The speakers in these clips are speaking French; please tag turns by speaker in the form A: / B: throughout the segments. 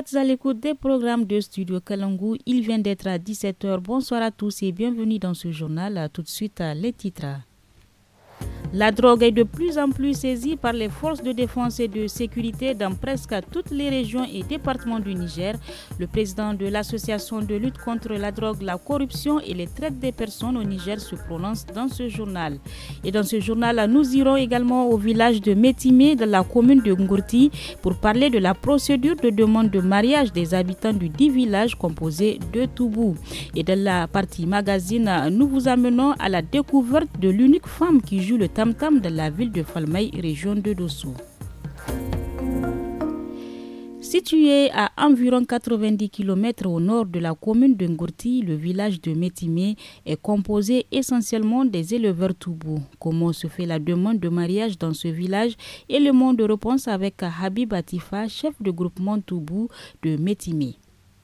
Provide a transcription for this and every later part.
A: êtes à l'écoute des programmes de Studio Kalangu. Il vient d'être à 17h. Bonsoir à tous et bienvenue dans ce journal. Tout de suite, les titres. La drogue est de plus en plus saisie par les forces de défense et de sécurité dans presque toutes les régions et départements du Niger. Le président de l'association de lutte contre la drogue, la corruption et les traites des personnes au Niger se prononce dans ce journal. Et dans ce journal, nous irons également au village de Métimé, dans la commune de Ngourti, pour parler de la procédure de demande de mariage des habitants du dit village composé de Toubou. Et dans la partie magazine, nous vous amenons à la découverte de l'unique femme qui joue le tam-tam de la ville de Falmaï, région de Dosso. Situé à environ 90 km au nord de la commune de Ngourti, le village de Métimé est composé essentiellement des éleveurs Toubou. Comment se fait la demande de mariage dans ce village? Élément de réponse avec Habib Atifa, chef de groupement Toubou de Métimé.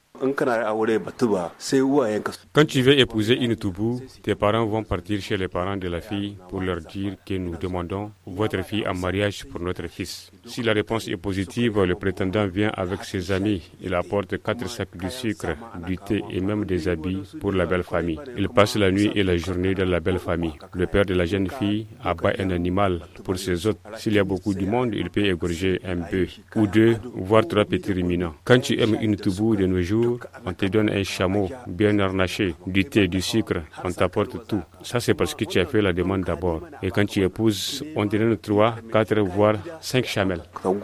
B: Quand tu veux épouser une Toubou, tes parents vont partir chez les parents de la fille pour leur dire que nous demandons votre fille en mariage pour notre fils. Si la réponse est positive, le prétendant vient avec ses amis. Il apporte 4 sacs de sucre, du thé et même des habits pour la belle famille. Il passe la nuit et la journée dans la belle famille. Le père de la jeune fille abat un animal pour ses hôtes. S'il y a beaucoup de monde, il peut égorger un bœuf ou 2, voire 3 petits ruminants. Quand tu aimes une Toubou de nos jours, on te donne un chameau bien harnaché, du thé, du sucre, on t'apporte tout. Ça, c'est parce que tu as fait la demande d'abord. Et quand tu épouses, on te donne 3, 4, voire 5 chamelles.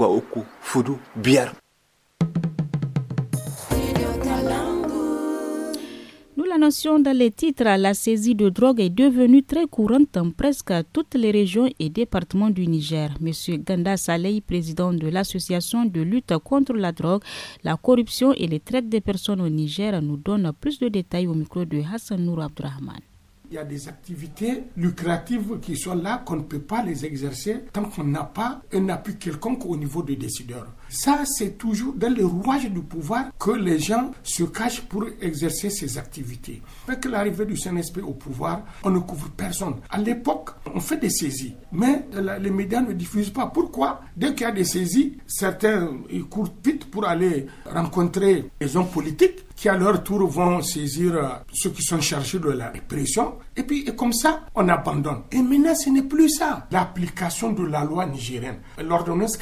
A: Nous l'annoncions dans les titres, la saisie de drogue est devenue très courante dans presque toutes les régions et départements du Niger. Monsieur Ganda Saleh, président de l'association de lutte contre la drogue, la corruption et les traites des personnes au Niger, nous donne plus de détails au micro de Hassan Nour Abdurrahman.
C: Il y a des activités lucratives qui sont là, qu'on ne peut pas les exercer tant qu'on n'a pas un appui quelconque au niveau des décideurs. Ça, c'est toujours dans le rouage du pouvoir que les gens se cachent pour exercer ces activités. Avec l'arrivée du CNSP au pouvoir, on ne couvre personne. À l'époque, on fait des saisies, mais les médias ne diffusent pas. Pourquoi? Dès qu'il y a des saisies, certains ils courent vite pour aller rencontrer les hommes politiques qui à leur tour vont saisir ceux qui sont chargés de la répression. Et puis comme ça, on abandonne. Et maintenant, ce n'est plus ça. L'application de la loi nigérienne, l'ordonnance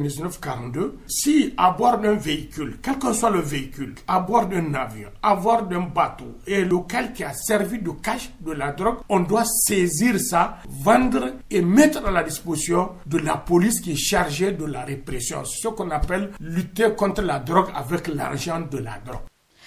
C: 99-42, si à bord d'un véhicule, quel que soit le véhicule, à bord d'un avion, à bord d'un bateau, et local qui a servi de cache de la drogue, on doit saisir ça, vendre et mettre à la disposition de la police qui est chargée de la répression. C'est ce qu'on appelle lutter contre la drogue avec l'argent de la drogue.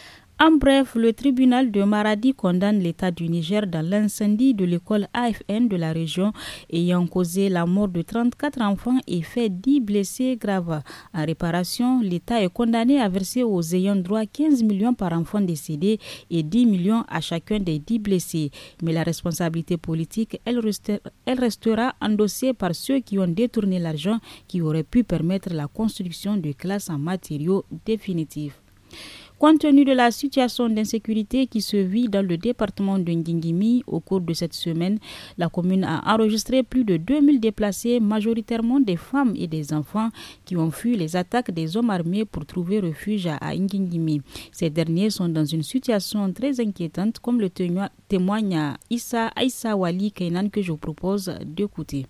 A: En bref, le tribunal de Maradi condamne l'État du Niger dans l'incendie de l'école AFN de la région ayant causé la mort de 34 enfants et fait 10 blessés graves. En réparation, l'État est condamné à verser aux ayants droit 15 millions par enfant décédé et 10 millions à chacun des 10 blessés. Mais la responsabilité politique, elle restera endossée par ceux qui ont détourné l'argent qui aurait pu permettre la construction de classes en matériaux définitifs. Compte tenu de la situation d'insécurité qui se vit dans le département de Ngingimi au cours de cette semaine, la commune a enregistré plus de 2000 déplacés, majoritairement des femmes et des enfants qui ont fui les attaques des hommes armés pour trouver refuge à Ngingimi. Ces derniers sont dans une situation très inquiétante, comme le témoigne Issa Wali Kainan que je vous propose d'écouter.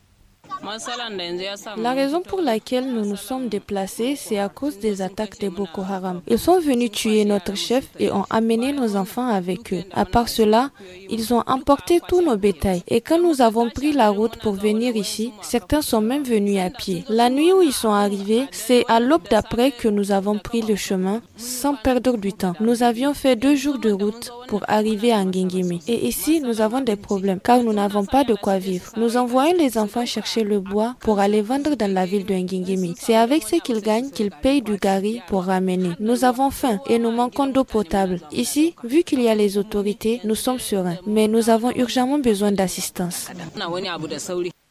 D: La raison pour laquelle nous nous sommes déplacés, c'est à cause des attaques de Boko Haram. Ils sont venus tuer notre chef et ont amené nos enfants avec eux. À part cela, ils ont emporté tous nos bétails. Et quand nous avons pris la route pour venir ici, certains sont même venus à pied. La nuit où ils sont arrivés, c'est à l'aube d'après que nous avons pris le chemin sans perdre du temps. Nous avions fait 2 jours de route pour arriver à Ngingimi. Et ici, nous avons des problèmes car nous n'avons pas de quoi vivre. Nous envoyons les enfants chercher le bois pour aller vendre dans la ville de Ngingimi. C'est avec ce qu'ils gagnent qu'ils payent du gari pour ramener. Nous avons faim et nous manquons d'eau potable. Ici, vu qu'il y a les autorités, nous sommes sereins. Mais nous avons urgemment besoin d'assistance.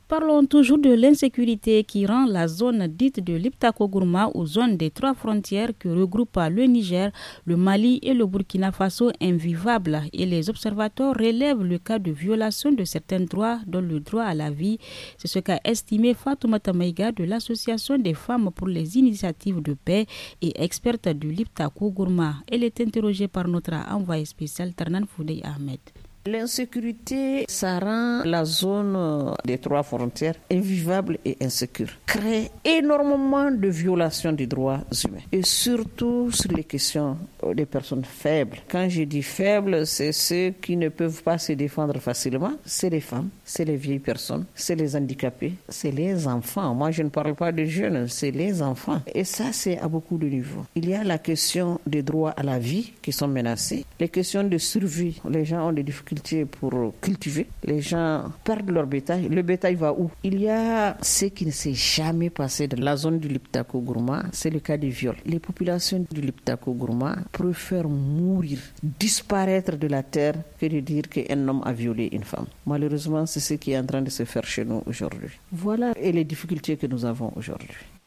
A: Parlons toujours de l'insécurité qui rend la zone dite de l'Iptako-Gourma ou zone des 3 frontières que regroupent le Niger, le Mali et le Burkina Faso invivable. Et les observateurs relèvent le cas de violation de certains droits, dont le droit à la vie. C'est ce qu'a estimé Fatoumata Maïga de l'Association des femmes pour les initiatives de paix et experte de l'Iptako-Gourma. Elle est interrogée par notre envoyé spécial Tarnan Foudey Ahmed.
E: L'insécurité, ça rend la zone des 3 frontières invivable et insécure. Crée énormément de violations des droits humains. Et surtout sur les questions des personnes faibles. Quand je dis faibles, c'est ceux qui ne peuvent pas se défendre facilement. C'est les femmes, c'est les vieilles personnes, c'est les handicapés, c'est les enfants. Moi, je ne parle pas des jeunes, c'est les enfants. Et ça, c'est à beaucoup de niveaux. Il y a la question des droits à la vie qui sont menacés. Les questions de survie. Les gens ont des difficultés pour cultiver. Les gens perdent leur bétail. Le bétail va où? Il y a ce qui ne s'est jamais passé dans la zone du Liptako-Gourma, c'est le cas du viol. Les populations du Liptako-Gourma préfèrent mourir, disparaître de la terre que de dire qu'un homme a violé une femme. Malheureusement, c'est ce qui est en train de se faire chez nous aujourd'hui. Voilà les difficultés que nous avons aujourd'hui.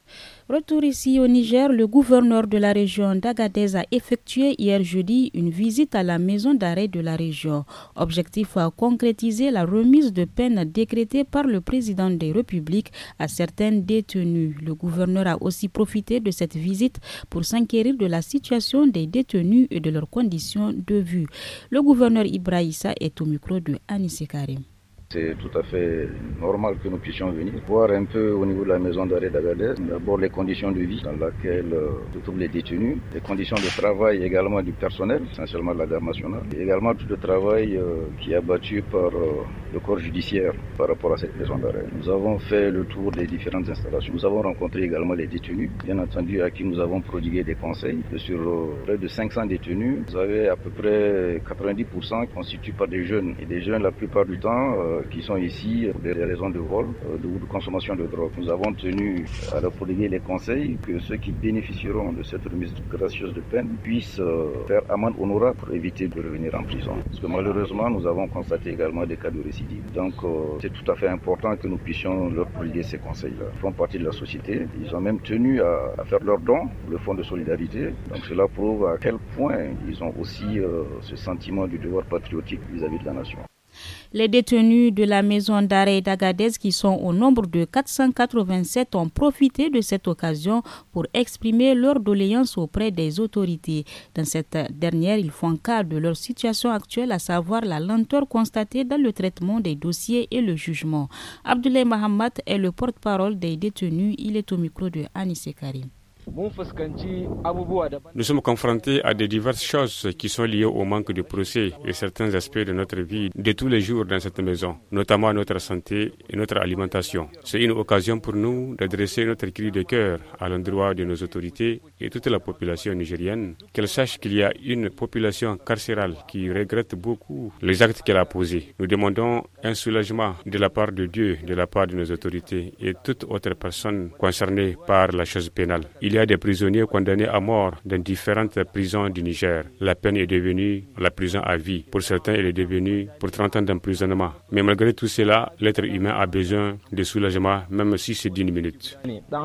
A: Retour ici au Niger, le gouverneur de la région d'Agadez a effectué hier jeudi une visite à la maison d'arrêt de la région. Objectif à concrétiser la remise de peine décrétée par le président des Républiques à certains détenus. Le gouverneur a aussi profité de cette visite pour s'enquérir de la situation des détenus et de leurs conditions de vie. Le gouverneur Ibrahissa est au micro de Anissé Karim.
F: C'est tout à fait normal que nous puissions venir voir un peu au niveau de la maison d'arrêt d'Agadez, d'abord les conditions de vie dans lesquelles se trouvent les détenus, les conditions de travail également du personnel, essentiellement de la garde nationale, et également tout le travail qui est abattu par le corps judiciaire par rapport à cette maison d'arrêt. Nous avons fait le tour des différentes installations. Nous avons rencontré également les détenus, bien entendu à qui nous avons prodigué des conseils. Sur près de 500 détenus, vous avez à peu près 90% constitués par des jeunes, et des jeunes la plupart du temps qui sont ici pour des raisons de vol ou de consommation de drogue. Nous avons tenu à leur prodiguer les conseils que ceux qui bénéficieront de cette remise gracieuse de peine puissent faire amende honorable pour éviter de revenir en prison. Parce que malheureusement, nous avons constaté également des cas de récidive. Donc c'est tout à fait important que nous puissions leur prodiguer ces conseils-là. Ils font partie de la société. Ils ont même tenu à faire leurs dons pour le fonds de solidarité. Donc cela prouve à quel point ils ont aussi ce sentiment du devoir patriotique vis-à-vis de la nation.
A: Les détenus de la maison d'arrêt d'Agadez, qui sont au nombre de 487, ont profité de cette occasion pour exprimer leur doléance auprès des autorités. Dans cette dernière, ils font cas de leur situation actuelle, à savoir la lenteur constatée dans le traitement des dossiers et le jugement. Abdoulaye Mahamat est le porte-parole des détenus. Il est au micro de Anissé Karim.
B: Nous sommes confrontés à des diverses choses qui sont liées au manque de procès et certains aspects de notre vie de tous les jours dans cette maison, notamment notre santé et notre alimentation. C'est une occasion pour nous d'adresser notre cri de cœur à l'endroit de nos autorités et toute la population nigérienne, qu'elle sache qu'il y a une population carcérale qui regrette beaucoup les actes qu'elle a posés. Nous demandons un soulagement de la part de Dieu, de la part de nos autorités et toute autre personne concernée par la chose pénale. Il y a des prisonniers condamnés à mort dans différentes prisons du Niger. La peine est devenue la prison à vie. Pour certains, elle est devenue pour 30 ans d'emprisonnement. Mais malgré tout cela, l'être humain a besoin de soulagement, même si c'est d'1 minute.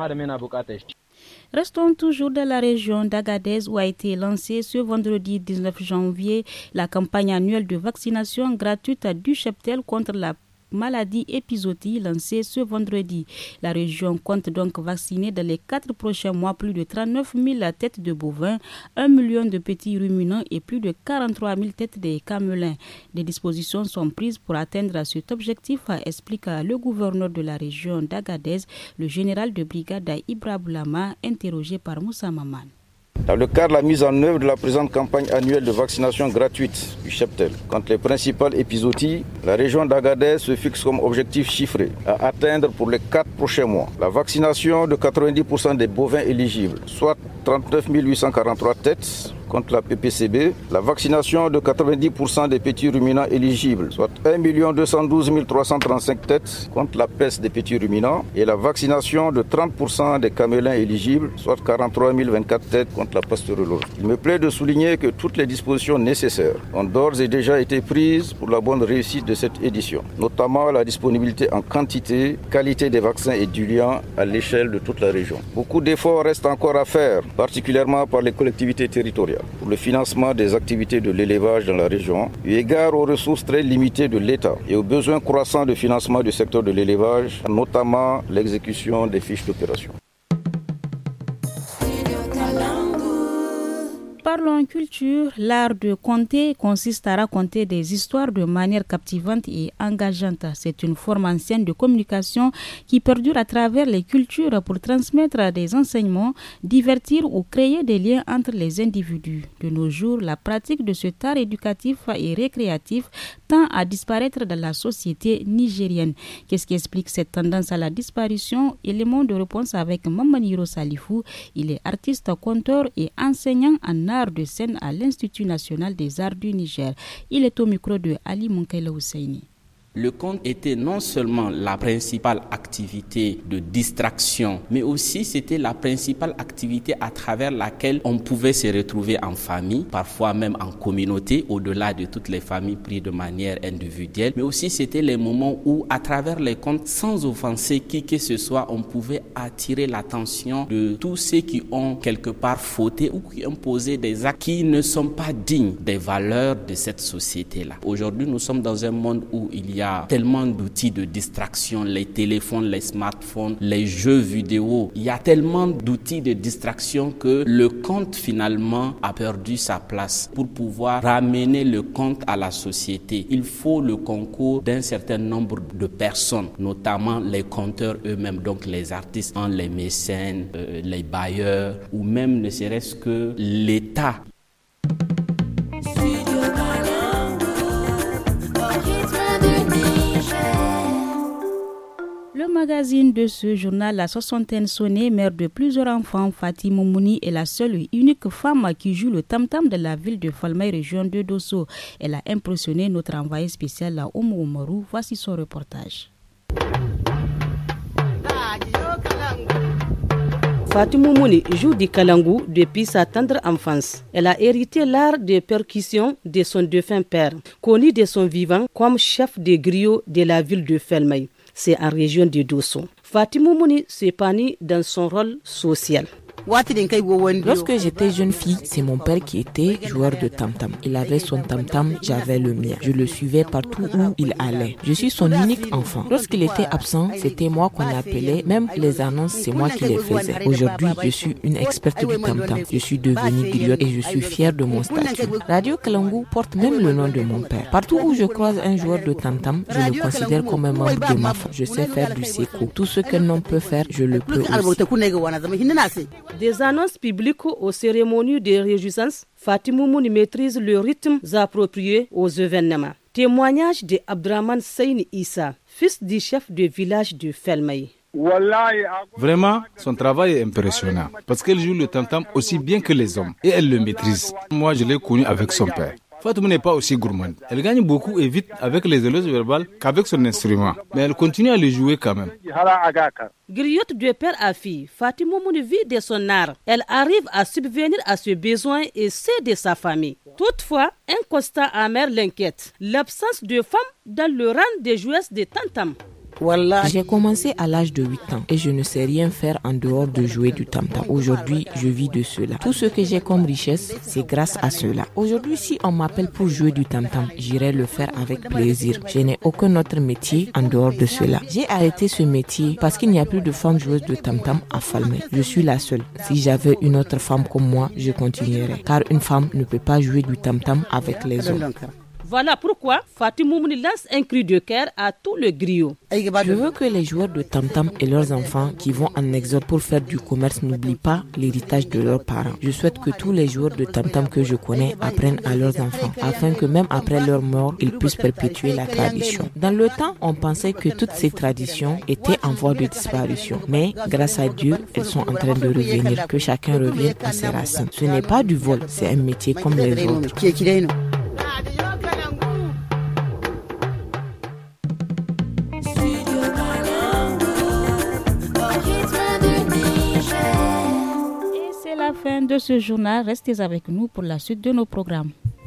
A: Restons toujours dans la région d'Agadez où a été lancée ce vendredi 19 janvier la campagne annuelle de vaccination gratuite du cheptel contre la maladie épizootie lancée ce vendredi. La région compte donc vacciner dans les 4 prochains mois plus de 39 000 têtes de bovins, 1 million de petits ruminants et plus de 43 000 têtes de camelins. Des dispositions sont prises pour atteindre cet objectif, explique le gouverneur de la région d'Agadez, le général de brigade Ibra Boulama, interrogé par Moussa Maman.
F: Dans le cadre de la mise en œuvre de la présente campagne annuelle de vaccination gratuite du cheptel contre les principales épizooties, la région d'Agadez se fixe comme objectif chiffré à atteindre pour les 4 prochains mois la vaccination de 90% des bovins éligibles, soit 39 843 têtes, contre la PPCB, la vaccination de 90% des petits ruminants éligibles, soit 1 212 335 têtes contre la peste des petits ruminants, et la vaccination de 30% des camélins éligibles, soit 43 024 têtes contre la pasteurellose. Il me plaît de souligner que toutes les dispositions nécessaires ont d'ores et déjà été prises pour la bonne réussite de cette édition, notamment la disponibilité en quantité, qualité des vaccins et du lien à l'échelle de toute la région. Beaucoup d'efforts restent encore à faire, particulièrement par les collectivités territoriales, pour le financement des activités de l'élevage dans la région, eu égard aux ressources très limitées de l'État et aux besoins croissants de financement du secteur de l'élevage, notamment l'exécution des fiches d'opération.
A: Parlons culture, l'art de conter consiste à raconter des histoires de manière captivante et engageante. C'est une forme ancienne de communication qui perdure à travers les cultures pour transmettre des enseignements, divertir ou créer des liens entre les individus. De nos jours, la pratique de cet art éducatif et récréatif tend à disparaître dans la société nigérienne. Qu'est-ce qui explique cette tendance à la disparition? Élément de réponse avec Mamaniro Salifou. Il est artiste, conteur et enseignant en art de scène à l'Institut national des arts du Niger. Il est au micro de Ali Munkaila Husseini.
G: Le conte était non seulement la principale activité de distraction, mais aussi c'était la principale activité à travers laquelle on pouvait se retrouver en famille, parfois même en communauté, au-delà de toutes les familles prises de manière individuelle. Mais aussi c'était les moments où, à travers les contes, sans offenser qui que ce soit, on pouvait attirer l'attention de tous ceux qui ont quelque part fauté ou qui ont posé des actes qui ne sont pas dignes des valeurs de cette société-là. Aujourd'hui, nous sommes dans un monde où il y a tellement d'outils de distraction, les téléphones, les smartphones, les jeux vidéo. Il y a tellement d'outils de distraction que le conte finalement a perdu sa place. Pour pouvoir ramener le conte à la société, il faut le concours d'un certain nombre de personnes, notamment les conteurs eux-mêmes, donc les artistes, les mécènes, les bailleurs ou même ne serait-ce que l'État.
A: Le magazine de ce journal, la soixantaine sonnée, mère de plusieurs enfants, Fatih Moumouni est la seule et unique femme qui joue le tam-tam de la ville de Falmey, région de Dosso. Elle a impressionné notre envoyé spécial à Oumou Oumarou. Voici son reportage.
H: Fatih Moumouni joue du kalangu depuis sa tendre enfance. Elle a hérité l'art de percussion de son défunt père, connu de son vivant comme chef de griot de la ville de Falmey. C'est en région de Dosso. Fatih Moumouni s'épanouit dans son rôle social.
I: Lorsque j'étais jeune fille, c'est mon père qui était joueur de tam-tam. Il avait son tam-tam, j'avais le mien. Je le suivais partout où il allait. Je suis son unique enfant. Lorsqu'il était absent, c'était moi qu'on appelait. Même les annonces, c'est moi qui les faisais. Aujourd'hui, je suis une experte du tam-tam. Je suis devenue griotte et je suis fière de mon statut. Radio Kalangu porte même le nom de mon père. Partout où je croise un joueur de tam-tam, je le considère comme un membre de ma famille. Je sais faire du séco. Tout ce qu'un homme peut faire, je le peux aussi.
H: Des annonces publiques aux cérémonies de réjouissance, Fatih Moumouni maîtrise le rythme approprié aux événements. Témoignage de Abdraman Seyni Issa, fils du chef de village de Falmey.
J: Vraiment, son travail est impressionnant parce qu'elle joue le tam-tam aussi bien que les hommes et elle le maîtrise. Moi, je l'ai connu avec son père. Fatou n'est pas aussi gourmande. Elle gagne beaucoup et vite avec les éloges verbales qu'avec son instrument. Mais elle continue à le jouer quand même.
H: Griotte de père à fille, Fatih Moumouni vit de son art. Elle arrive à subvenir à ses besoins et ceux de sa famille. Toutefois, un constat amer l'inquiète. L'absence de femmes dans le rang des joueuses de tam-tam.
I: J'ai commencé à l'âge de 8 ans et je ne sais rien faire en dehors de jouer du tam-tam. Aujourd'hui, je vis de cela. Tout ce que j'ai comme richesse, c'est grâce à cela. Aujourd'hui, si on m'appelle pour jouer du tam-tam, j'irai le faire avec plaisir. Je n'ai aucun autre métier en dehors de cela. J'ai arrêté ce métier parce qu'il n'y a plus de femmes joueuses de tam-tam à Falmey. Je suis la seule. Si j'avais une autre femme comme moi, je continuerais. Car une femme ne peut pas jouer du tam-tam avec les hommes.
H: Voilà pourquoi Fatih Moumouni lance un cri de cœur à tout le griot.
I: Je veux que les joueurs de tam-tam et leurs enfants qui vont en exode pour faire du commerce n'oublient pas l'héritage de leurs parents. Je souhaite que tous les joueurs de tam-tam que je connais apprennent à leurs enfants, afin que même après leur mort, ils puissent perpétuer la tradition. Dans le temps, on pensait que toutes ces traditions étaient en voie de disparition. Mais grâce à Dieu, elles sont en train de revenir, que chacun revienne à ses racines. Ce n'est pas du vol, c'est un métier comme les autres.
A: Fin de ce journal, restez avec nous pour la suite de nos programmes.